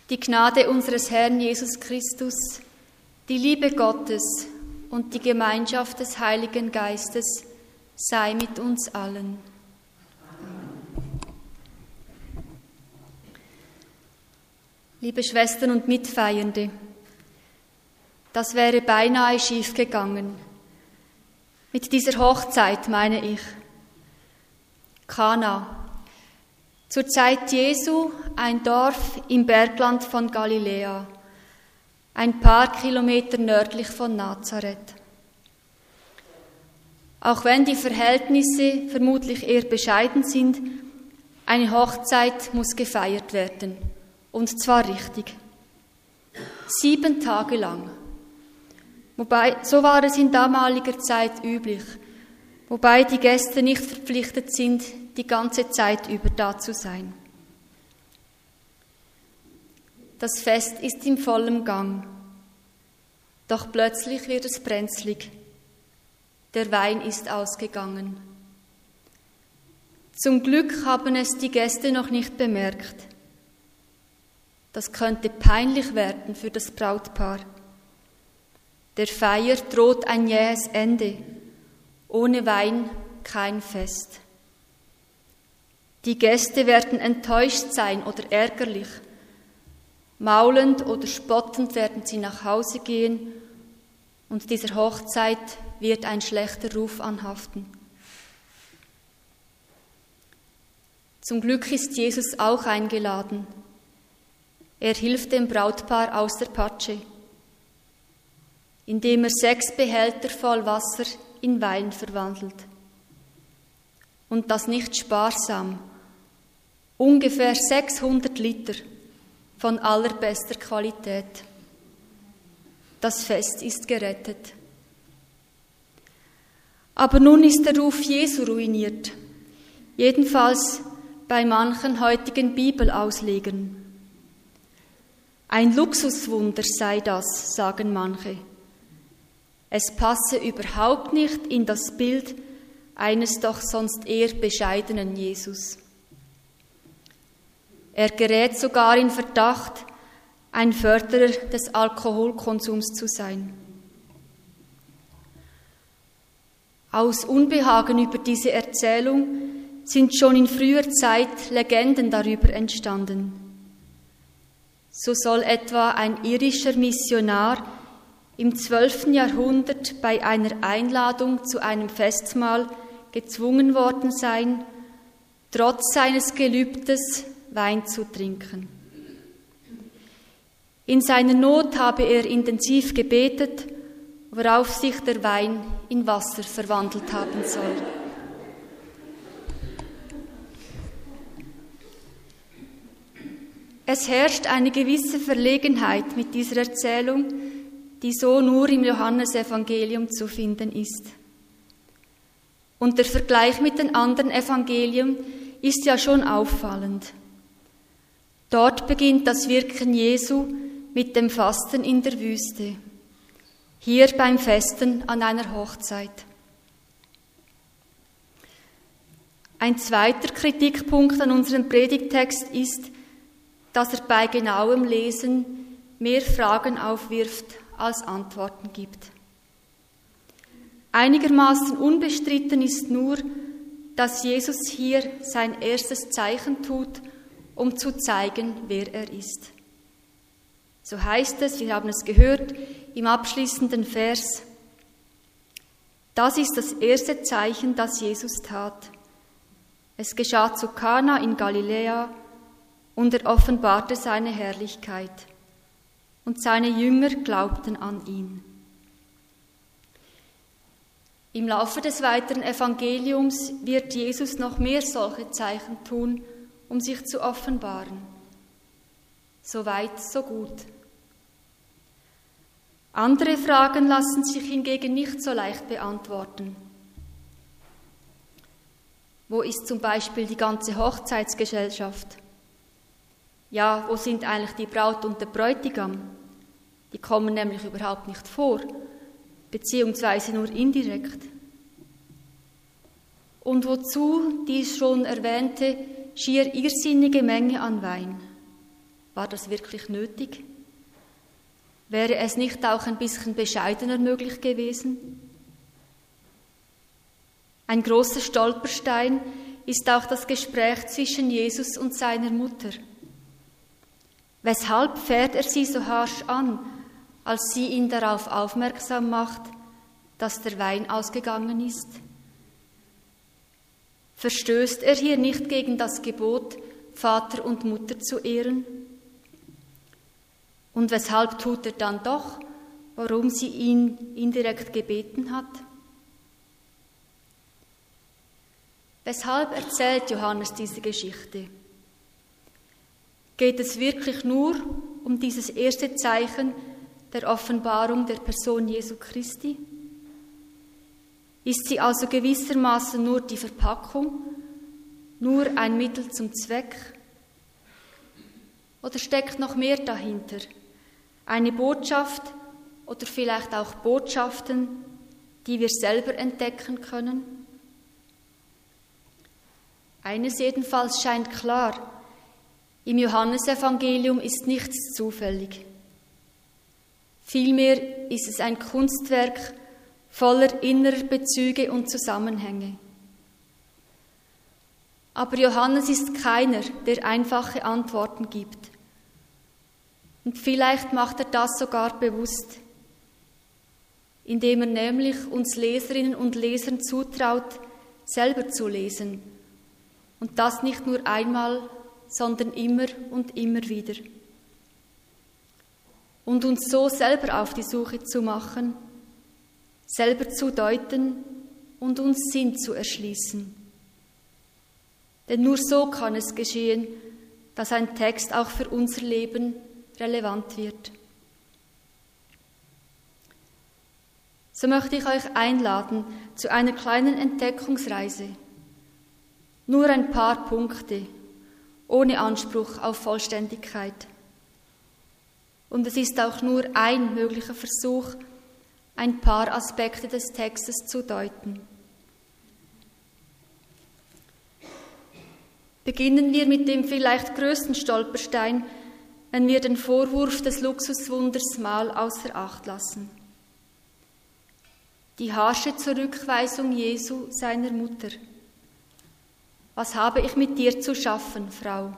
Die Gnade unseres Herrn Jesus Christus, die Liebe Gottes und die Gemeinschaft des Heiligen Geistes sei mit uns allen. Liebe Schwestern und Mitfeiernde, das wäre beinahe schief gegangen. Mit dieser Hochzeit meine ich. Kana, zur Zeit Jesu ein Dorf im Bergland von Galiläa, ein paar Kilometer nördlich von Nazareth. Auch wenn die Verhältnisse vermutlich eher bescheiden sind, eine Hochzeit muss gefeiert werden, und zwar richtig. 7 Tage lang. Wobei, so war es in damaliger Zeit üblich, wobei die Gäste nicht verpflichtet sind, die ganze Zeit über da zu sein. Das Fest ist in vollem Gang. Doch plötzlich wird es brenzlig. Der Wein ist ausgegangen. Zum Glück haben es die Gäste noch nicht bemerkt. Das könnte peinlich werden für das Brautpaar. Der Feier droht ein jähes Ende. Ohne Wein kein Fest. Die Gäste werden enttäuscht sein oder ärgerlich. Maulend oder spottend werden sie nach Hause gehen und dieser Hochzeit wird ein schlechter Ruf anhaften. Zum Glück ist Jesus auch eingeladen. Er hilft dem Brautpaar aus der Patsche, indem er 6 Behälter voll Wasser in Wein verwandelt. Und das nicht sparsam. Ungefähr 600 Liter von allerbester Qualität. Das Fest ist gerettet. Aber nun ist der Ruf Jesu ruiniert. Jedenfalls bei manchen heutigen Bibelauslegern. Ein Luxuswunder sei das, sagen manche. Es passe überhaupt nicht in das Bild eines doch sonst eher bescheidenen Jesus. Er gerät sogar in Verdacht, ein Förderer des Alkoholkonsums zu sein. Aus Unbehagen über diese Erzählung sind schon in früher Zeit Legenden darüber entstanden. So soll etwa ein irischer Missionar im 12. Jahrhundert bei einer Einladung zu einem Festmahl gezwungen worden sein, trotz seines Gelübdes Wein zu trinken. In seiner Not habe er intensiv gebetet, worauf sich der Wein in Wasser verwandelt haben soll. Es herrscht eine gewisse Verlegenheit mit dieser Erzählung, die so nur im Johannesevangelium zu finden ist. Und der Vergleich mit den anderen Evangelien ist ja schon auffallend. Dort beginnt das Wirken Jesu mit dem Fasten in der Wüste, hier beim Festen an einer Hochzeit. Ein zweiter Kritikpunkt an unserem Predigttext ist, dass er bei genauem Lesen mehr Fragen aufwirft, als Antworten gibt. Einigermaßen unbestritten ist nur, dass Jesus hier sein erstes Zeichen tut, um zu zeigen, wer er ist. So heißt es, wir haben es gehört, im abschließenden Vers: Das ist das erste Zeichen, das Jesus tat. Es geschah zu Kana in Galiläa und er offenbarte seine Herrlichkeit. Und seine Jünger glaubten an ihn. Im Laufe des weiteren Evangeliums wird Jesus noch mehr solche Zeichen tun, um sich zu offenbaren. So weit, so gut. Andere Fragen lassen sich hingegen nicht so leicht beantworten. Wo ist zum Beispiel die ganze Hochzeitsgesellschaft? Ja, wo sind eigentlich die Braut und der Bräutigam? Die kommen nämlich überhaupt nicht vor, beziehungsweise nur indirekt. Und wozu die schon erwähnte schier irrsinnige Menge an Wein? War das wirklich nötig? Wäre es nicht auch ein bisschen bescheidener möglich gewesen? Ein großer Stolperstein ist auch das Gespräch zwischen Jesus und seiner Mutter. Weshalb fährt er sie so harsch an, als sie ihn darauf aufmerksam macht, dass der Wein ausgegangen ist? Verstößt er hier nicht gegen das Gebot, Vater und Mutter zu ehren? Und weshalb tut er dann doch, warum sie ihn indirekt gebeten hat? Weshalb erzählt Johannes diese Geschichte? Geht es wirklich nur um dieses erste Zeichen der Offenbarung der Person Jesu Christi? Ist sie also gewissermaßen nur die Verpackung, nur ein Mittel zum Zweck? Oder steckt noch mehr dahinter? Eine Botschaft oder vielleicht auch Botschaften, die wir selber entdecken können? Eines jedenfalls scheint klar: Im Johannesevangelium ist nichts zufällig. Vielmehr ist es ein Kunstwerk voller innerer Bezüge und Zusammenhänge. Aber Johannes ist keiner, der einfache Antworten gibt. Und vielleicht macht er das sogar bewusst, indem er nämlich uns Leserinnen und Lesern zutraut, selber zu lesen. Und das nicht nur einmal, sondern immer und immer wieder. Und uns so selber auf die Suche zu machen, selber zu deuten und uns Sinn zu erschließen. Denn nur so kann es geschehen, dass ein Text auch für unser Leben relevant wird. So möchte ich euch einladen zu einer kleinen Entdeckungsreise. Nur ein paar Punkte, ohne Anspruch auf Vollständigkeit. Und es ist auch nur ein möglicher Versuch, ein paar Aspekte des Textes zu deuten. Beginnen wir mit dem vielleicht größten Stolperstein, wenn wir den Vorwurf des Luxuswunders mal außer Acht lassen. Die harsche Zurückweisung Jesu seiner Mutter. Was habe ich mit dir zu schaffen, Frau?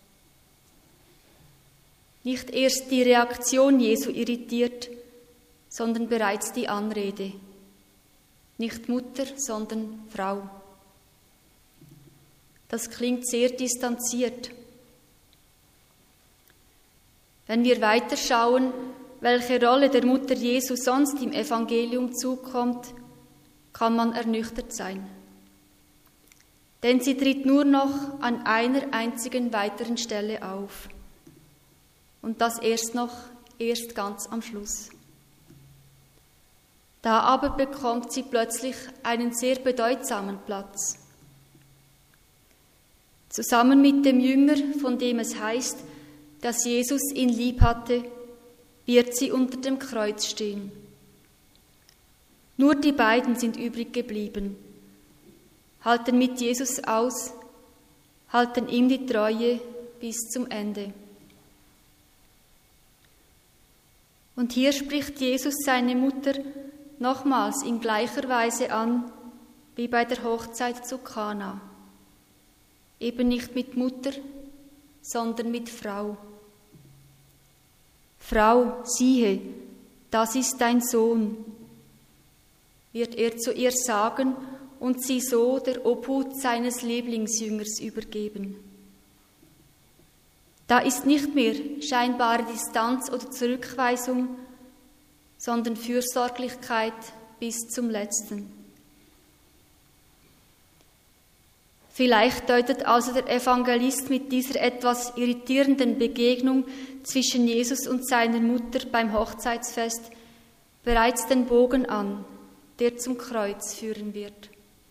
Nicht erst die Reaktion Jesu irritiert, sondern bereits die Anrede. Nicht Mutter, sondern Frau. Das klingt sehr distanziert. Wenn wir weiterschauen, welche Rolle der Mutter Jesu sonst im Evangelium zukommt, kann man ernüchtert sein. Denn sie tritt nur noch an einer einzigen weiteren Stelle auf. Und das erst ganz am Schluss. Da aber bekommt sie plötzlich einen sehr bedeutsamen Platz. Zusammen mit dem Jünger, von dem es heißt, dass Jesus ihn lieb hatte, wird sie unter dem Kreuz stehen. Nur die beiden sind übrig geblieben, halten mit Jesus aus, halten ihm die Treue bis zum Ende. Und hier spricht Jesus seine Mutter nochmals in gleicher Weise an wie bei der Hochzeit zu Kana. Eben nicht mit Mutter, sondern mit Frau. Frau, siehe, das ist dein Sohn, wird er zu ihr sagen und sie so der Obhut seines Lieblingsjüngers übergeben. Da ist nicht mehr scheinbare Distanz oder Zurückweisung, sondern Fürsorglichkeit bis zum Letzten. Vielleicht deutet also der Evangelist mit dieser etwas irritierenden Begegnung zwischen Jesus und seiner Mutter beim Hochzeitsfest bereits den Bogen an, der zum Kreuz führen wird.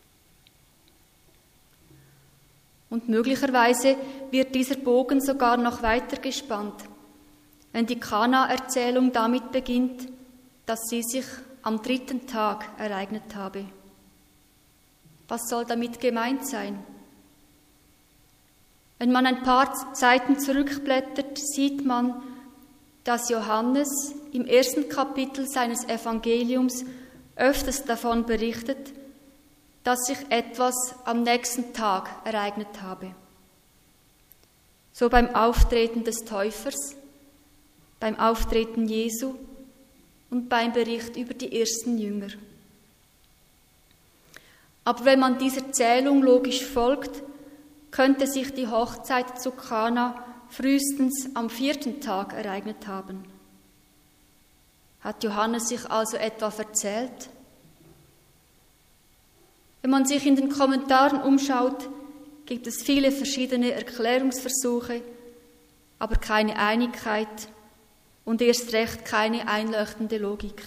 Und möglicherweise wird dieser Bogen sogar noch weiter gespannt, wenn die Kana-Erzählung damit beginnt, dass sie sich am 3. Tag ereignet habe. Was soll damit gemeint sein? Wenn man ein paar Seiten zurückblättert, sieht man, dass Johannes im 1. Kapitel seines Evangeliums öfters davon berichtet, dass sich etwas am nächsten Tag ereignet habe. So beim Auftreten des Täufers, beim Auftreten Jesu und beim Bericht über die ersten Jünger. Aber wenn man dieser Zählung logisch folgt, könnte sich die Hochzeit zu Kana frühestens am 4. Tag ereignet haben. Hat Johannes sich also etwa verzählt? Wenn man sich in den Kommentaren umschaut, gibt es viele verschiedene Erklärungsversuche, aber keine Einigkeit und erst recht keine einleuchtende Logik.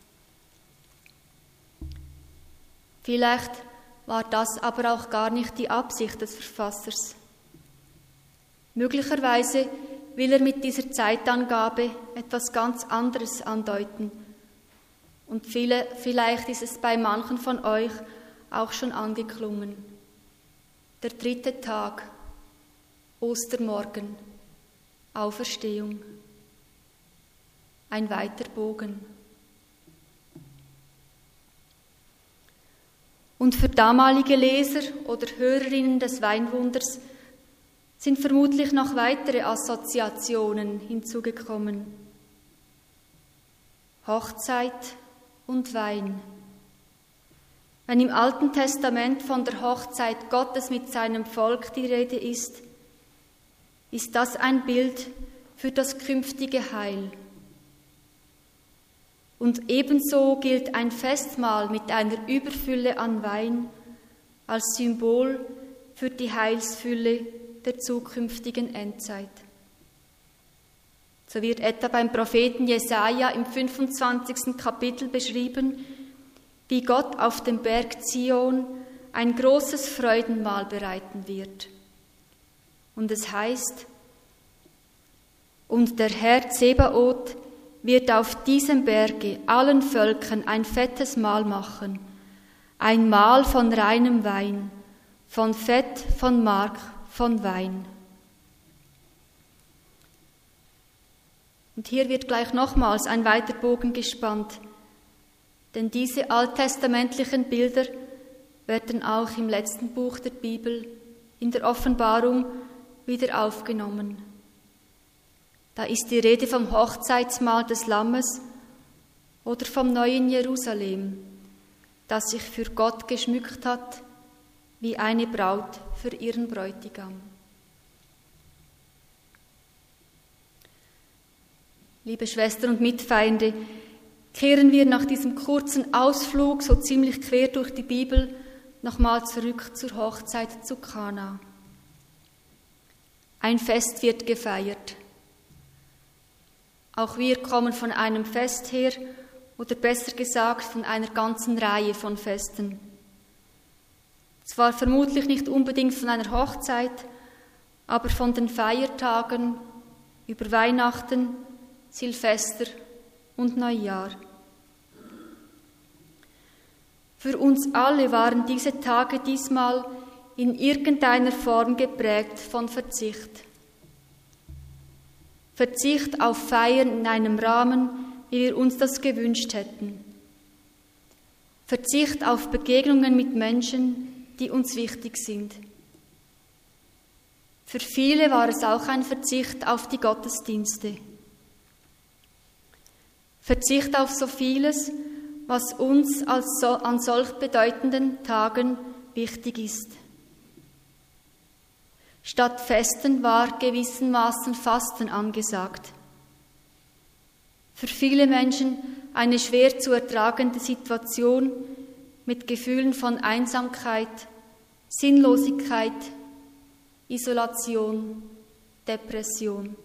Vielleicht war das aber auch gar nicht die Absicht des Verfassers. Möglicherweise will er mit dieser Zeitangabe etwas ganz anderes andeuten. Und vielleicht ist es bei manchen von euch auch schon angeklungen. Der 3. Tag, Ostermorgen, Auferstehung. Ein weiter Bogen. Und für damalige Leser oder Hörerinnen des Weinwunders sind vermutlich noch weitere Assoziationen hinzugekommen. Hochzeit und Wein. Wenn im Alten Testament von der Hochzeit Gottes mit seinem Volk die Rede ist, ist das ein Bild für das künftige Heil. Und ebenso gilt ein Festmahl mit einer Überfülle an Wein als Symbol für die Heilsfülle der zukünftigen Endzeit. So wird etwa beim Propheten Jesaja im 25. Kapitel beschrieben, wie Gott auf dem Berg Zion ein großes Freudenmahl bereiten wird. Und es heißt, und der Herr Zebaoth wird auf diesem Berge allen Völkern ein fettes Mahl machen, ein Mahl von reinem Wein, von Fett, von Mark, von Wein. Und hier wird gleich nochmals ein weiter Bogen gespannt, denn diese alttestamentlichen Bilder werden auch im letzten Buch der Bibel, in der Offenbarung, wieder aufgenommen. Da ist die Rede vom Hochzeitsmahl des Lammes oder vom neuen Jerusalem, das sich für Gott geschmückt hat, wie eine Braut für ihren Bräutigam. Liebe Schwestern und Mitfeinde, kehren wir nach diesem kurzen Ausflug, so ziemlich quer durch die Bibel, nochmal zurück zur Hochzeit zu Kana. Ein Fest wird gefeiert. Auch wir kommen von einem Fest her, oder besser gesagt von einer ganzen Reihe von Festen. Zwar vermutlich nicht unbedingt von einer Hochzeit, aber von den Feiertagen über Weihnachten, Silvester und Neujahr. Für uns alle waren diese Tage diesmal in irgendeiner Form geprägt von Verzicht. Verzicht auf Feiern in einem Rahmen, wie wir uns das gewünscht hätten. Verzicht auf Begegnungen mit Menschen, die uns wichtig sind. Für viele war es auch ein Verzicht auf die Gottesdienste. Verzicht auf so vieles, was uns an solch bedeutenden Tagen wichtig ist. Statt Festen war gewissermaßen Fasten angesagt. Für viele Menschen eine schwer zu ertragende Situation mit Gefühlen von Einsamkeit, Sinnlosigkeit, Isolation, Depression.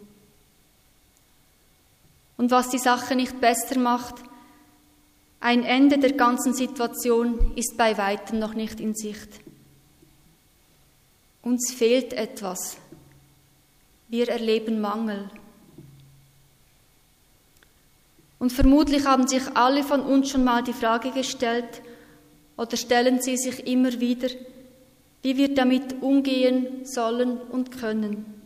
Und was die Sache nicht besser macht, ein Ende der ganzen Situation ist bei weitem noch nicht in Sicht. Uns fehlt etwas. Wir erleben Mangel. Und vermutlich haben sich alle von uns schon mal die Frage gestellt oder stellen sie sich immer wieder, wie wir damit umgehen sollen und können.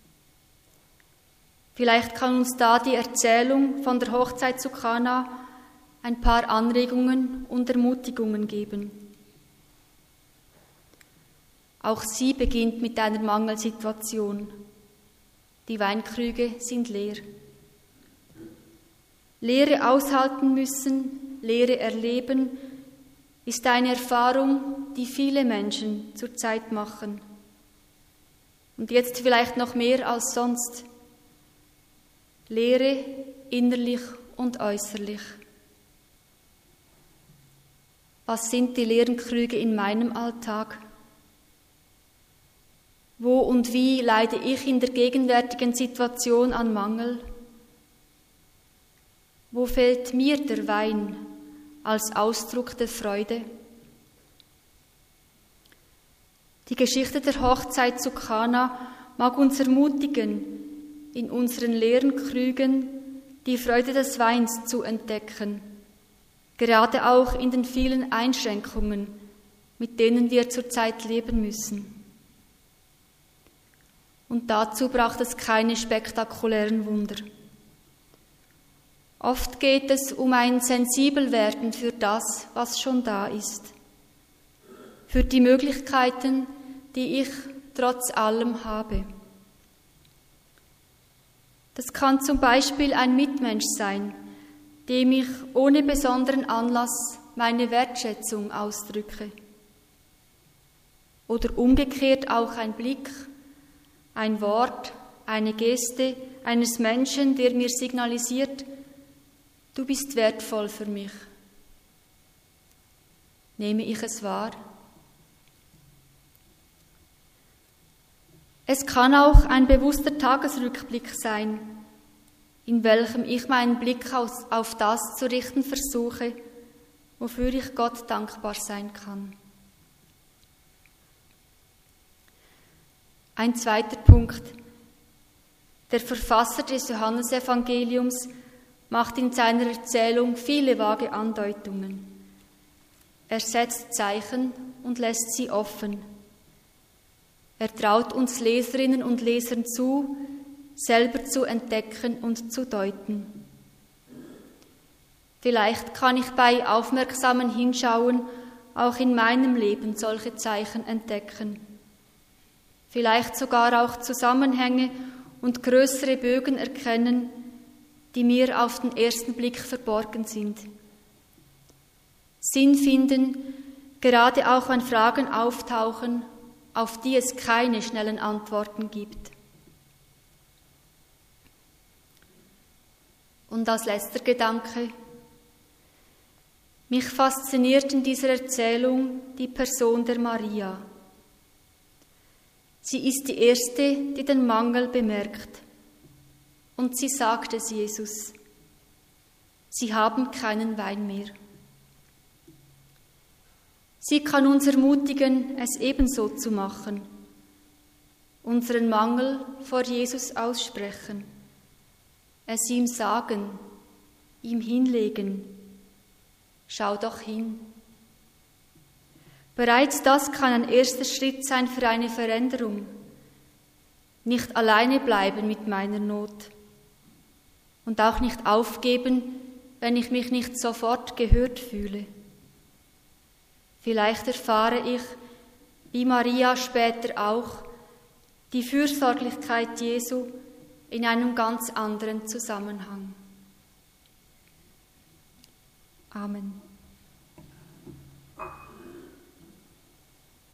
Vielleicht kann uns da die Erzählung von der Hochzeit zu Kana ein paar Anregungen und Ermutigungen geben. Auch sie beginnt mit einer Mangelsituation. Die Weinkrüge sind leer. Leere aushalten müssen, Leere erleben, ist eine Erfahrung, die viele Menschen zurzeit machen. Und jetzt vielleicht noch mehr als sonst. Leere innerlich und äußerlich. Was sind die leeren Krüge in meinem Alltag? Wo und wie leide ich in der gegenwärtigen Situation an Mangel? Wo fehlt mir der Wein als Ausdruck der Freude? Die Geschichte der Hochzeit zu Kana mag uns ermutigen, in unseren leeren Krügen die Freude des Weins zu entdecken, gerade auch in den vielen Einschränkungen, mit denen wir zurzeit leben müssen. Und dazu braucht es keine spektakulären Wunder. Oft geht es um ein Sensibelwerden für das, was schon da ist, für die Möglichkeiten, die ich trotz allem habe. Das kann zum Beispiel ein Mitmensch sein, dem ich ohne besonderen Anlass meine Wertschätzung ausdrücke. Oder umgekehrt auch ein Blick, ein Wort, eine Geste eines Menschen, der mir signalisiert, du bist wertvoll für mich. Nehme ich es wahr? Es kann auch ein bewusster Tagesrückblick sein, in welchem ich meinen Blick auf das zu richten versuche, wofür ich Gott dankbar sein kann. Ein zweiter Punkt. Der Verfasser des Johannesevangeliums macht in seiner Erzählung viele vage Andeutungen. Er setzt Zeichen und lässt sie offen. Er traut uns Leserinnen und Lesern zu, selber zu entdecken und zu deuten. Vielleicht kann ich bei aufmerksamen Hinschauen auch in meinem Leben solche Zeichen entdecken. Vielleicht sogar auch Zusammenhänge und größere Bögen erkennen, die mir auf den ersten Blick verborgen sind. Sinn finden, gerade auch wenn Fragen auftauchen, auf die es keine schnellen Antworten gibt. Und als letzter Gedanke: Mich fasziniert in dieser Erzählung die Person der Maria. Sie ist die Erste, die den Mangel bemerkt. Und sie sagt es Jesus: Sie haben keinen Wein mehr. Sie kann uns ermutigen, es ebenso zu machen, unseren Mangel vor Jesus aussprechen, es ihm sagen, ihm hinlegen. Schau doch hin. Bereits das kann ein erster Schritt sein für eine Veränderung. Nicht alleine bleiben mit meiner Not und auch nicht aufgeben, wenn ich mich nicht sofort gehört fühle. Vielleicht erfahre ich, wie Maria später auch, die Fürsorglichkeit Jesu in einem ganz anderen Zusammenhang. Amen.